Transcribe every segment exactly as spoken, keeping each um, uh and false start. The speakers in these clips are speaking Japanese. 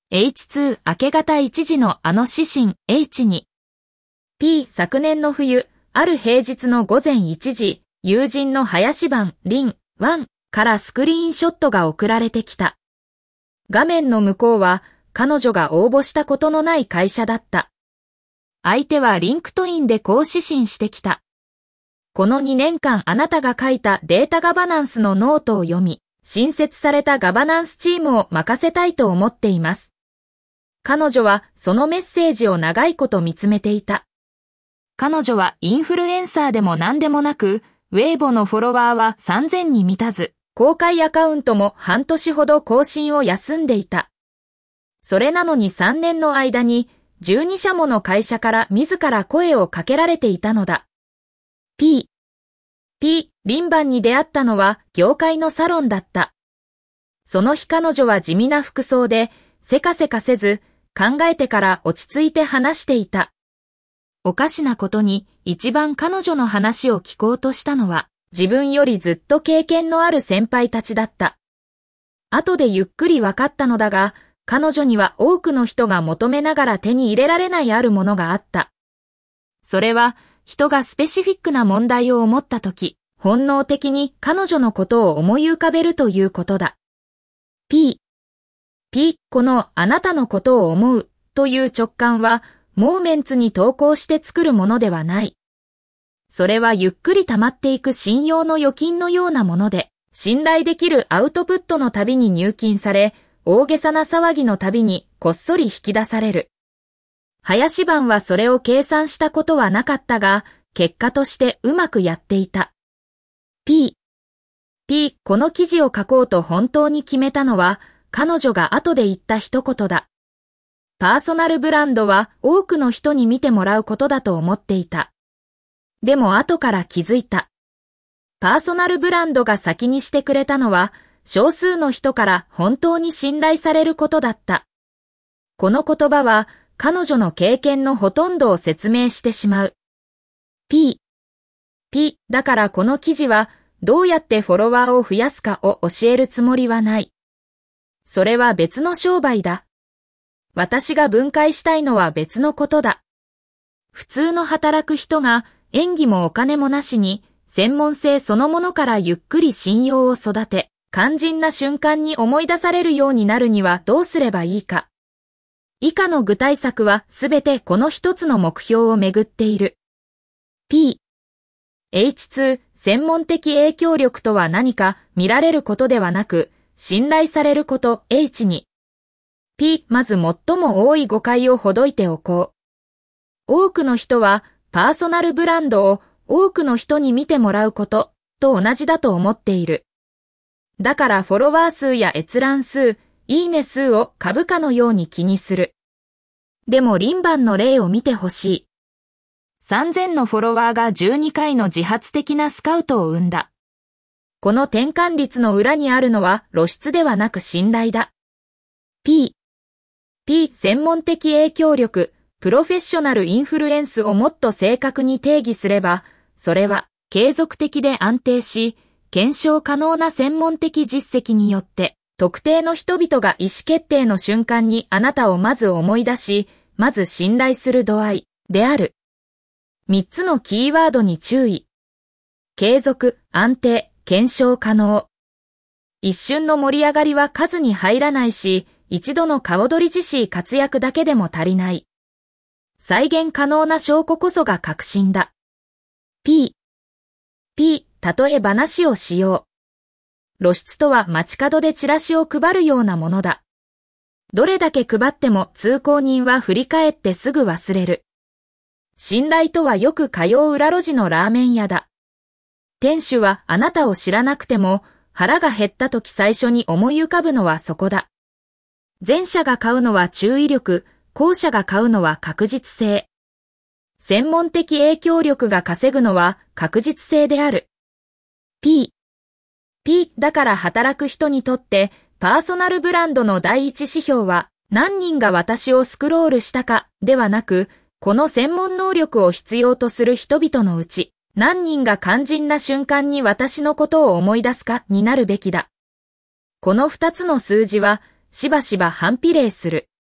エイチツー 明け方いちじのあの指針 エイチに。P 昨年の冬、ある平日の午前いちじ、友人の林番、リン、ワンからスクリーンショットが送られてきた。画面の向こうは彼女が応募したことのない会社だった。相手はリンクトインでこう指針してきた。このにねんかんあなたが書いたデータガバナンスのノートを読み、新設されたガバナンスチームを任せたいと思っています。彼女はそのメッセージを長いこと見つめていた。彼女はインフルエンサーでも何でもなく、ウェイボのフォロワーはさんぜんに満たず、公開アカウントも半年ほど更新を休んでいた。それなのにさんねんの間にじゅうにしゃもの会社から自ら声をかけられていたのだ。P。P、リンバンに出会ったのは業界のサロンだった。その日彼女は地味な服装で、せかせかせず、考えてから落ち着いて話していた。おかしなことに一番彼女の話を聞こうとしたのは、自分よりずっと経験のある先輩たちだった。後でゆっくり分かったのだが、彼女には多くの人が求めながら手に入れられないあるものがあった。それは、人がスペシフィックな問題を思ったとき、本能的に彼女のことを思い浮かべるということだ。P。P、このあなたのことを思うという直感は、モーメンツに投稿して作るものではない。それはゆっくり溜まっていく信用の預金のようなもので、信頼できるアウトプットのたびに入金され、大げさな騒ぎのたびにこっそり引き出される。林番はそれを計算したことはなかったが、結果としてうまくやっていた。P。P、この記事を書こうと本当に決めたのは、彼女が後で言った一言だ。パーソナルブランドは多くの人に見てもらうことだと思っていた。でも後から気づいた。パーソナルブランドが先にしてくれたのは、少数の人から本当に信頼されることだった。この言葉は、彼女の経験のほとんどを説明してしまう。P。P、だからこの記事は、どうやってフォロワーを増やすかを教えるつもりはない。それは別の商売だ。私が分解したいのは別のことだ。普通の働く人が演技もお金もなしに専門性そのものからゆっくり信用を育て、肝心な瞬間に思い出されるようになるにはどうすればいいか。以下の具体策はすべてこの一つの目標をめぐっている。P。エイチツー、専門的影響力とは何か見られることではなく、信頼されること エイチに。P、まず最も多い誤解をほどいておこう。多くの人はパーソナルブランドを多くの人に見てもらうことと同じだと思っている。だからフォロワー数や閲覧数、いいね数を株価のように気にする。でもリンバンの例を見てほしい。さんぜんのフォロワーがじゅうにかいの自発的なスカウトを生んだ。この転換率の裏にあるのは露出ではなく信頼だ。P。P、専門的影響力、プロフェッショナルインフルエンスをもっと正確に定義すれば、それは継続的で安定し、検証可能な専門的実績によって、特定の人々が意思決定の瞬間にあなたをまず思い出し、まず信頼する度合いである。みっつのキーワードに注意。継続、安定、検証可能。一瞬の盛り上がりは数に入らないし、一度の顔取り自身活躍だけでも足りない。再現可能な証拠こそが確信だ。P。P、例え話をしよう。露出とは街角でチラシを配るようなものだ。どれだけ配っても通行人は振り返ってすぐ忘れる。信頼とはよく通う裏路地のラーメン屋だ。店主はあなたを知らなくても腹が減った時最初に思い浮かぶのはそこだ。前者が買うのは注意力、後者が買うのは確実性。専門的影響力が稼ぐのは確実性である。P。P、だから働く人にとってパーソナルブランドの第一指標は何人が私をスクロールしたかではなく、この専門能力を必要とする人々のうち、何人が肝心な瞬間に私のことを思い出すかになるべきだ。この二つの数字は、しばしば反比例する。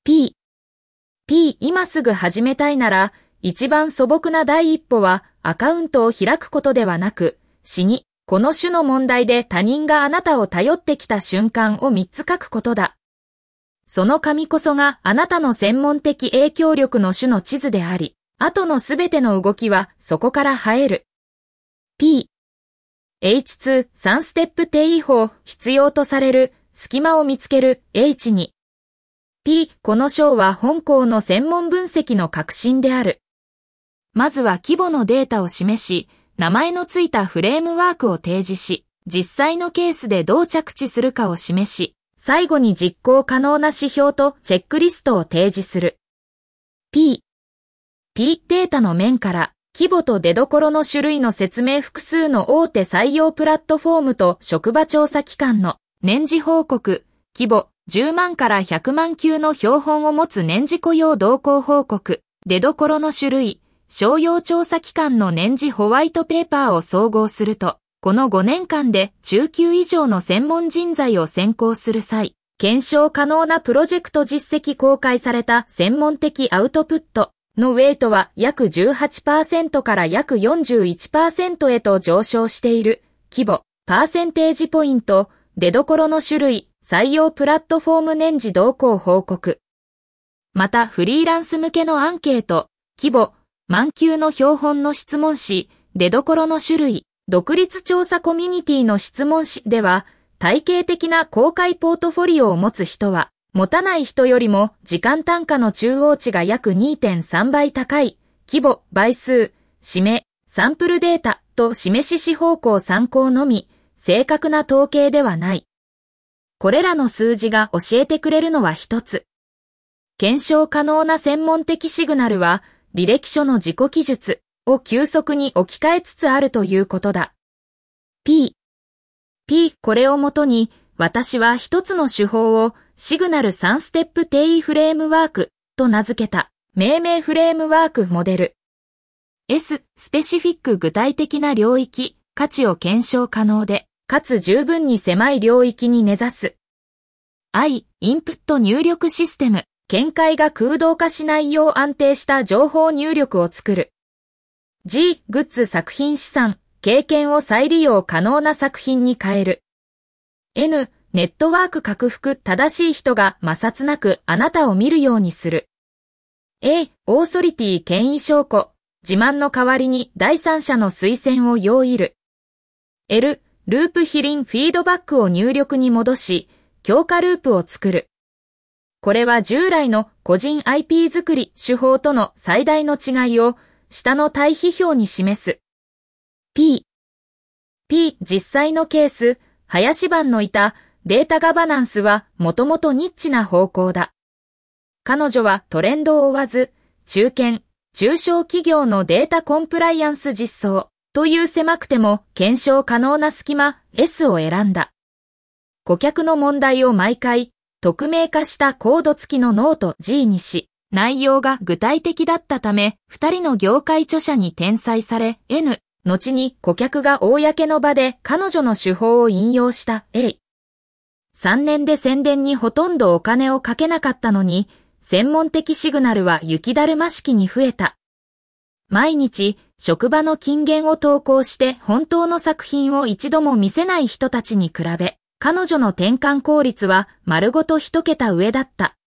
P、P 今すぐ始めたいなら、一番素朴な第一歩はアカウントを開くことではなく、しに、この種の問題で他人があなたを頼ってきた瞬間をみっつ書くことだ。その紙こそがあなたの専門的影響力の種の地図であり、後のすべての動きはそこから生える。P、エイチツー、さんステップ定位法、必要とされる、隙間を見つける、エイチに。P、この章は本項の専門分析の核心である。まずは規模のデータを示し、名前のついたフレームワークを提示し、実際のケースでどう着地するかを示し、最後に実行可能な指標とチェックリストを提示する。P、P データの面から、規模と出所の種類の説明複数の大手採用プラットフォームと職場調査機関の年次報告、規模じゅうまんからひゃくまん級の標本を持つ年次雇用動向報告、出所の種類、商用調査機関の年次ホワイトペーパーを総合すると、このごねんかんで中級以上の専門人材を選考する際、検証可能なプロジェクト実績公開された専門的アウトプットのウェイトは約 じゅうはちパーセント から約 よんじゅういちパーセント へと上昇している。規模、パーセンテージポイント、出所の種類、採用プラットフォーム年次動向報告。またフリーランス向けのアンケート、規模、満級の標本の質問紙、出所の種類、独立調査コミュニティの質問紙では、体系的な公開ポートフォリオを持つ人は、持たない人よりも時間単価の中央値が約 にてんさん 倍高い、規模、倍数、指名、サンプルデータと示し子方向参考のみ、正確な統計ではない。これらの数字が教えてくれるのは一つ。検証可能な専門的シグナルは、履歴書の自己記述を急速に置き換えつつあるということだ。P、P、これをもとに、私は一つの手法をシグナルさんステップ定位フレームワークと名付けた命名フレームワークモデル。S、スペシフィック具体的な領域、価値を検証可能で、かつ十分に狭い領域に根ざす。I、インプット入力システム。見解が空洞化しないよう安定した情報入力を作る。G、グッズ作品資産、経験を再利用可能な作品に変える。N、ネットワーク拡幅正しい人が摩擦なくあなたを見るようにする。A、オーソリティ権威証拠、自慢の代わりに第三者の推薦を要いる。L、ループ比輪フィードバックを入力に戻し、強化ループを作る。これは従来の個人 アイピー 作り手法との最大の違いを下の対比表に示す。P、P 実際のケース、林番のいたデータガバナンスはもともとニッチな方向だ。彼女はトレンドを追わず、中堅、中小企業のデータコンプライアンス実装という狭くても検証可能な隙間 S を選んだ。顧客の問題を毎回、匿名化したコード付きのノート G にし、内容が具体的だったため、二人の業界著者に転載され、N、後に顧客が公の場で彼女の手法を引用した A。さんねんで宣伝にほとんどお金をかけなかったのに、専門的シグナルは雪だるま式に増えた。毎日、職場の金言を投稿して本当の作品を一度も見せない人たちに比べ、彼女の転換効率は丸ごと一桁上だった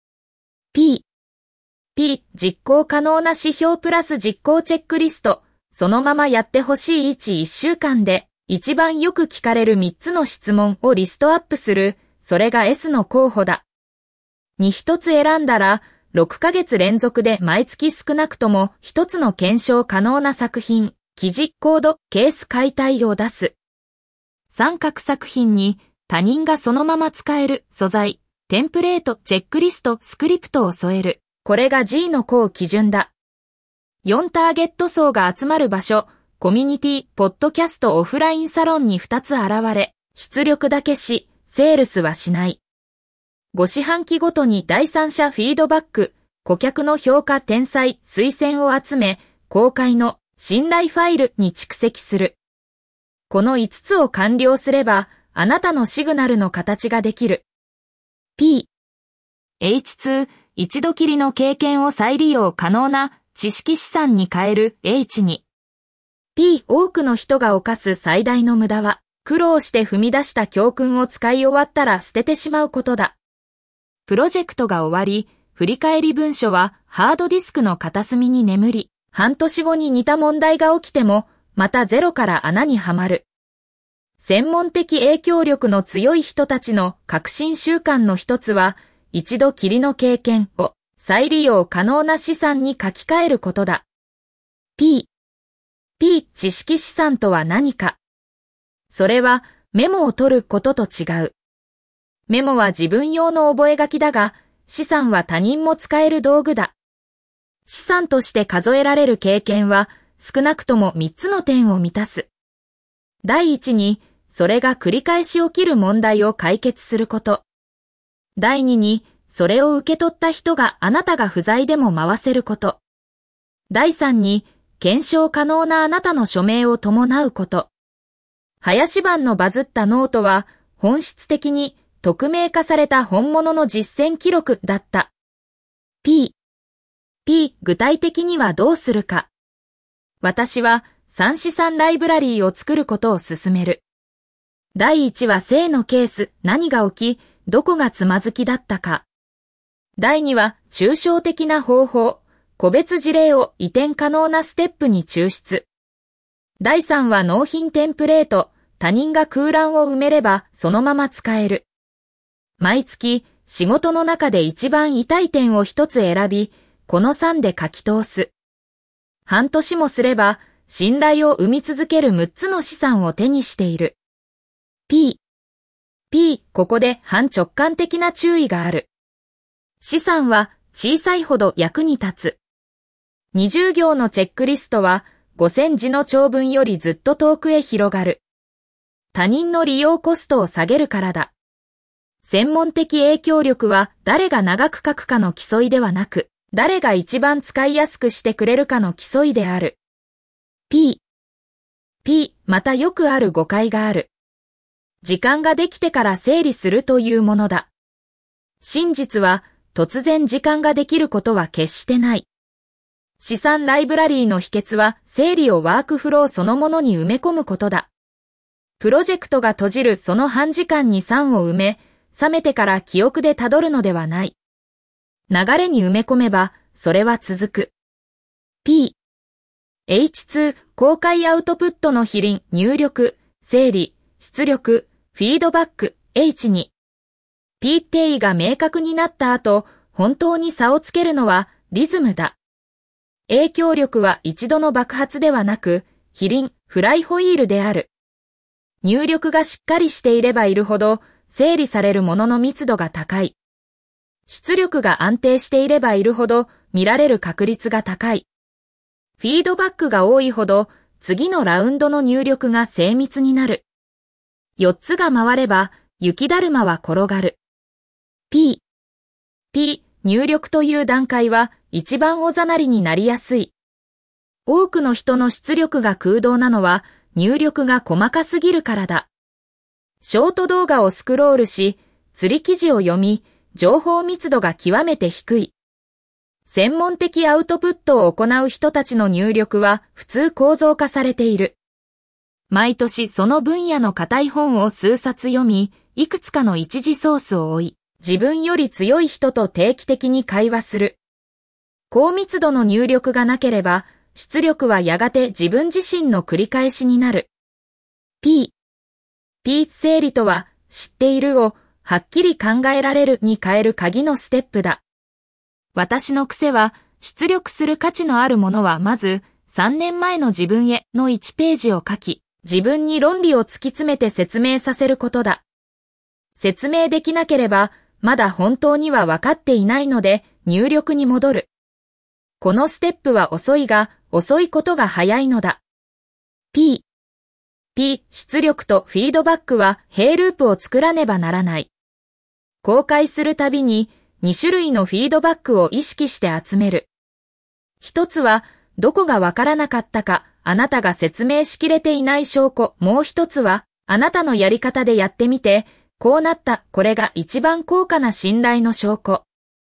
。P、P、実行可能な指標プラス実行チェックリスト、そのままやってほしいいち、いっしゅうかんで、一番よく聞かれるみっつの質問をリストアップする、それが S の候補だ。にひとつ選んだら、ろっかげつ連続で毎月少なくともひとつの検証可能な作品、記事、コード、ケース解体を出す。三角作品に、他人がそのまま使える素材、テンプレート、チェックリスト、スクリプトを添える。これが G の項基準だ。よんターゲット層が集まる場所、コミュニティ、ポッドキャスト、オフラインサロンにふたつ現れ、出力だけし、セールスはしない。ご四半期ごとに第三者フィードバック、顧客の評価、転載、推薦を集め、公開の信頼ファイルに蓄積する。このいつつを完了すれば、あなたのシグナルの形ができる。P、エイチツー、 一度きりの経験を再利用可能な知識資産に変える エイチに。P、多くの人が犯す最大の無駄は、苦労して踏み出した教訓を使い終わったら捨ててしまうことだ。プロジェクトが終わり、振り返り文書はハードディスクの片隅に眠り、半年後に似た問題が起きても、またゼロから穴にはまる。専門的影響力の強い人たちの革新習慣の一つは、一度きりの経験を再利用可能な資産に書き換えることだ。P、P、知識資産とは何か。それはメモを取ることと違う。メモは自分用の覚書だが、資産は他人も使える道具だ。資産として数えられる経験は少なくともみっつの点を満たす。第一に、それが繰り返し起きる問題を解決すること。第二に、それを受け取った人があなたが不在でも回せること。第三に、検証可能なあなたの署名を伴うこと。林版のバズったノートは本質的に匿名化された本物の実践記録だった。P、P、具体的にはどうするか。私は算子算ライブラリーを作ることを勧める。第一は正のケース、何が起き、どこがつまずきだったか。第二は抽象的な方法、個別事例を移転可能なステップに抽出。第三は納品テンプレート、他人が空欄を埋めればそのまま使える。毎月仕事の中で一番痛い点を一つ選び、このさんで書き通す。半年もすれば信頼を生み続けるむっつの資産を手にしている。P、P、ここで反直感的な注意がある。資産は小さいほど役に立つ。にじゅう行のチェックリストはごせん字の長文よりずっと遠くへ広がる。他人の利用コストを下げるからだ。専門的影響力は誰が長く書くかの競いではなく、誰が一番使いやすくしてくれるかの競いである。P、P、またよくある誤解がある。時間ができてから整理するというものだ。真実は突然時間ができることは決してない。資産ライブラリーの秘訣は整理をワークフローそのものに埋め込むことだ。プロジェクトが閉じるその半時間にさんを埋め、冷めてから記憶でたどるのではない。流れに埋め込めば、それは続く。P、エイチツー、公開アウトプットの比輪、入力、整理、出力、フィードバック、エイチに。P 定義が明確になった後、本当に差をつけるのはリズムだ。影響力は一度の爆発ではなく、比輪、フライホイールである。入力がしっかりしていればいるほど、整理されるものの密度が高い。出力が安定していればいるほど、見られる確率が高い。フィードバックが多いほど、次のラウンドの入力が精密になる。よっつが回れば、雪だるまは転がる。P、P、入力という段階は一番おざなりになりやすい。多くの人の出力が空洞なのは入力が細かすぎるからだ。ショート動画をスクロールし、釣り記事を読み、情報密度が極めて低い。専門的アウトプットを行う人たちの入力は普通構造化されている。毎年その分野の硬い本を数冊読み、いくつかの一次ソースを追い、自分より強い人と定期的に会話する。高密度の入力がなければ、出力はやがて自分自身の繰り返しになる。P、P 整理とは、知っているを、はっきり考えられるに変える鍵のステップだ。私の癖は、出力する価値のあるものはまず、さんねんまえの自分へのいちページを書き、自分に論理を突き詰めて説明させることだ。説明できなければ、まだ本当には分かっていないので入力に戻る。このステップは遅いが、遅いことが早いのだ。P、P、出力とフィードバックは並ループを作らねばならない。公開するたびにに種類のフィードバックを意識して集める。一つは、どこが分からなかったか、あなたが説明しきれていない証拠。もう一つは、あなたのやり方でやってみて、こうなった、これが一番高価な信頼の証拠。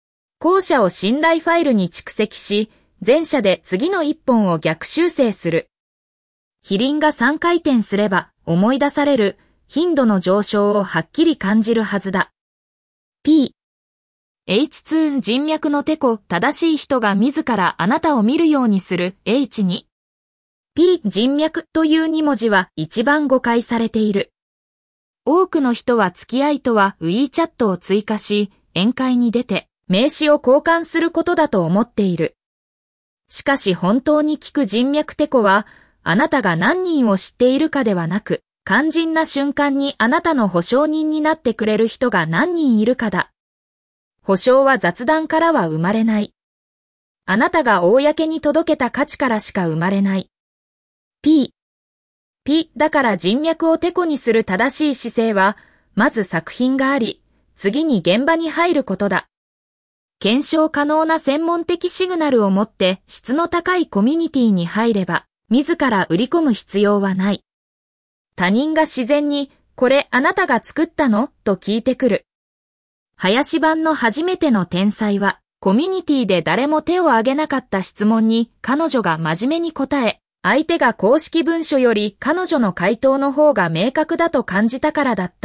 後者を信頼ファイルに蓄積し、前者で次の一本を逆修正する。飛輪がさんかい転すれば思い出される頻度の上昇をはっきり感じるはずだ。P、エイチツー 人脈のテコ正しい人が自らあなたを見るようにする エイチに。P 人脈というに文字は一番誤解されている。多くの人は付き合いとは WeChat を追加し、宴会に出て名刺を交換することだと思っている。しかし本当に効く人脈テコは、あなたが何人を知っているかではなく、肝心な瞬間にあなたの保証人になってくれる人が何人いるかだ。保証は雑談からは生まれない。あなたが公に届けた価値からしか生まれない。P、P だから人脈をテコにする正しい姿勢は、まず作品があり、次に現場に入ることだ。検証可能な専門的シグナルを持って質の高いコミュニティに入れば、自ら売り込む必要はない。他人が自然に、これあなたが作ったのと聞いてくる。林版の初めての天才は、コミュニティで誰も手を挙げなかった質問に彼女が真面目に答え、相手が公式文書より彼女の回答の方が明確だと感じたからだった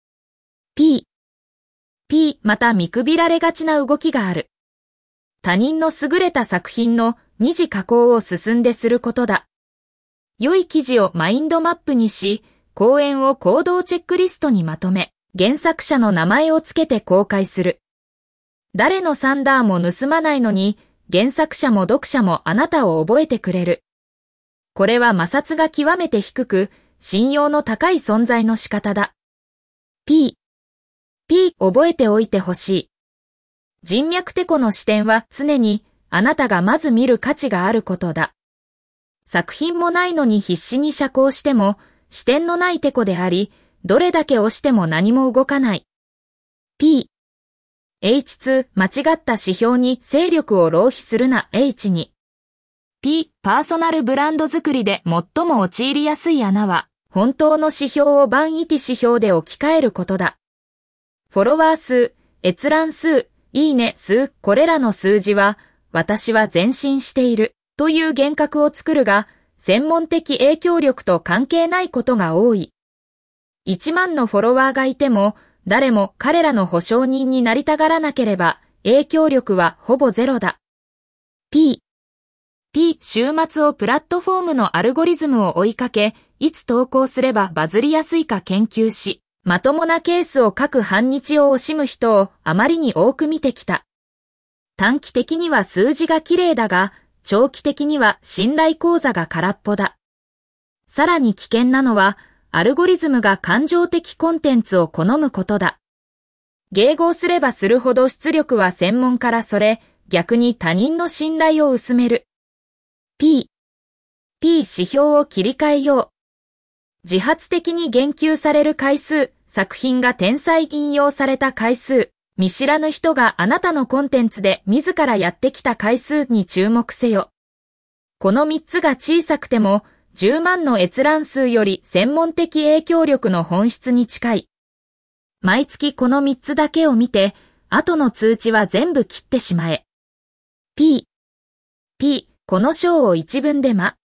。P、P また見くびられがちな動きがある。他人の優れた作品の二次加工を進んですることだ。良い記事をマインドマップにし、講演を行動チェックリストにまとめ、原作者の名前をつけて公開する。誰のサンダーも盗まないのに、原作者も読者もあなたを覚えてくれる。これは摩擦が極めて低く、信用の高い存在の仕方だ。P、P 覚えておいてほしい。人脈テコの視点は常にあなたがまず見る価値があることだ。作品もないのに必死に社交しても視点のないテコであり、どれだけ押しても何も動かない。P、エイチツー 間違った指標に勢力を浪費するな エイチに。P、パーソナルブランド作りで最も陥りやすい穴は、本当の指標を万一指標で置き換えることだ。フォロワー数、閲覧数、いいね数、これらの数字は、私は前進しているという幻覚を作るが、専門的影響力と関係ないことが多い。いちまんのフォロワーがいても、誰も彼らの保証人になりたがらなければ、影響力はほぼゼロだ。P、P、週末をプラットフォームのアルゴリズムを追いかけ、いつ投稿すればバズりやすいか研究し、まともなケースを書く半日を惜しむ人をあまりに多く見てきた。短期的には数字が綺麗だが、長期的には信頼口座が空っぽだ。さらに危険なのは、アルゴリズムが感情的コンテンツを好むことだ。迎合すればするほど出力は専門からそれ、逆に他人の信頼を薄める。P、P 指標を切り替えよう。自発的に言及される回数、作品が天才引用された回数、見知らぬ人があなたのコンテンツで自らやってきた回数に注目せよ。このみっつが小さくても、じゅうまんの閲覧数より専門的影響力の本質に近い。毎月このみっつだけを見て、後の通知は全部切ってしまえ。P、P、この章を一文でま。